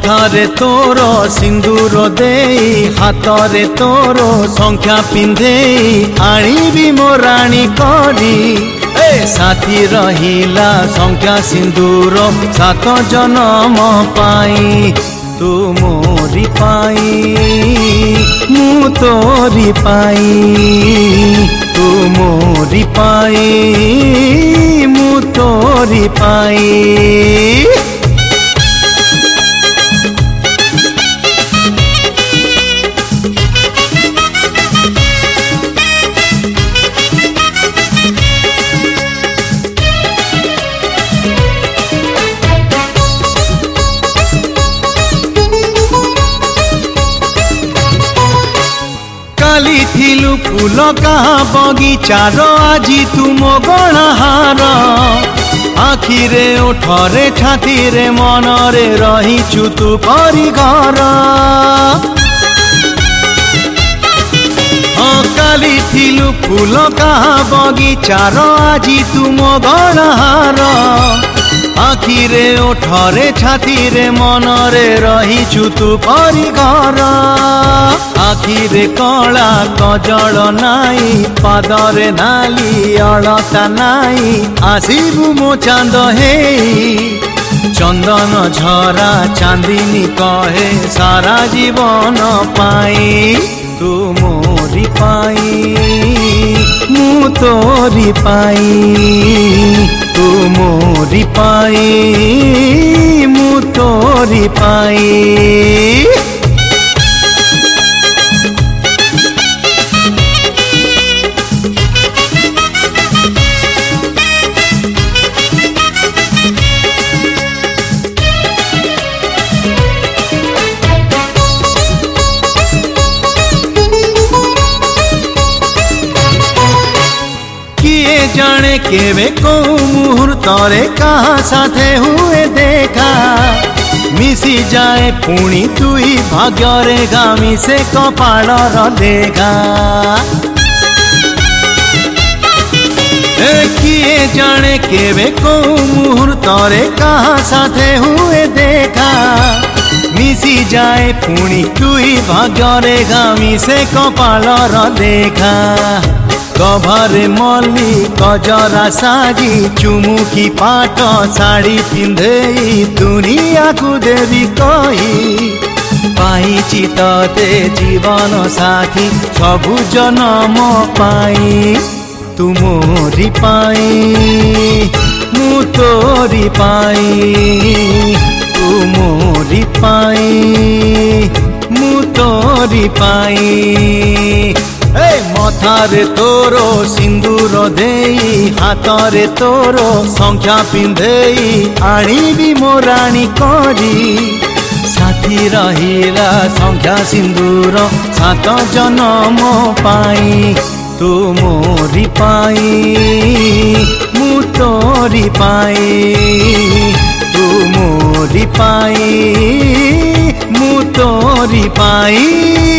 मथारे तोर सिंदूर देई हाथरे तोर संख्या पिंधे आनिबी मो रानी करी साथी रहिला संख्या सिंदूर 7 जन्म पाई तू मोरी पाई मु तोरी पाई तू मोरी पाई मु तोरी पाई। काली थिलु फूल कहाँ बगीचार आजी तुम गणहार आखिरे ओठरे छातीरे मनरे रहीचु तू करी घर। काली थिलु फूल कहाँ बगीचार आजी तुम गणहार आखिरे ओठरे छातीरे मनरे रहीचु तू करी घर। आखिरे कला कजल नाई पादरे नाली अलता नाई आसीबु मो चांद हे चंदन झरा चांदिनी कहे सारा जीवन पाई तू मोरी पाई मु तोरी पाई तू मोरी पाई मु तोरी पाई। जाने केवे को मुहूर्त रे कहाँ साथे हुए देखा मिसी जाए पुणी तुई भाग्य रे गामी से कपाल देखा। किए जाने केवे को मुहूर्त रे कहाँ साथे हुए देखा मिसी जाए पुणी तुई भाग्य रे गामी से कपाल देखा। गभरे मल्ली गजरा साजी चुमुकी पाट साड़ी पिंधे दुनिया को देवी कही पाइछि तते जीवन साथी सबु जन्म पाई तू मोरी पाई मु तोरी पाई तू मोरी पाई मु तोरी पाई। मथारे तोरो सिंदूर देई हाथरे तोरो संख्या पिंधेई आनिबी मो रानी करी साथी रहिला संख्या सिंदूर 7 जन्म पाई तू मोरी पाई मु तोरी पाई तू मोरी पाई मु तोरी पाई।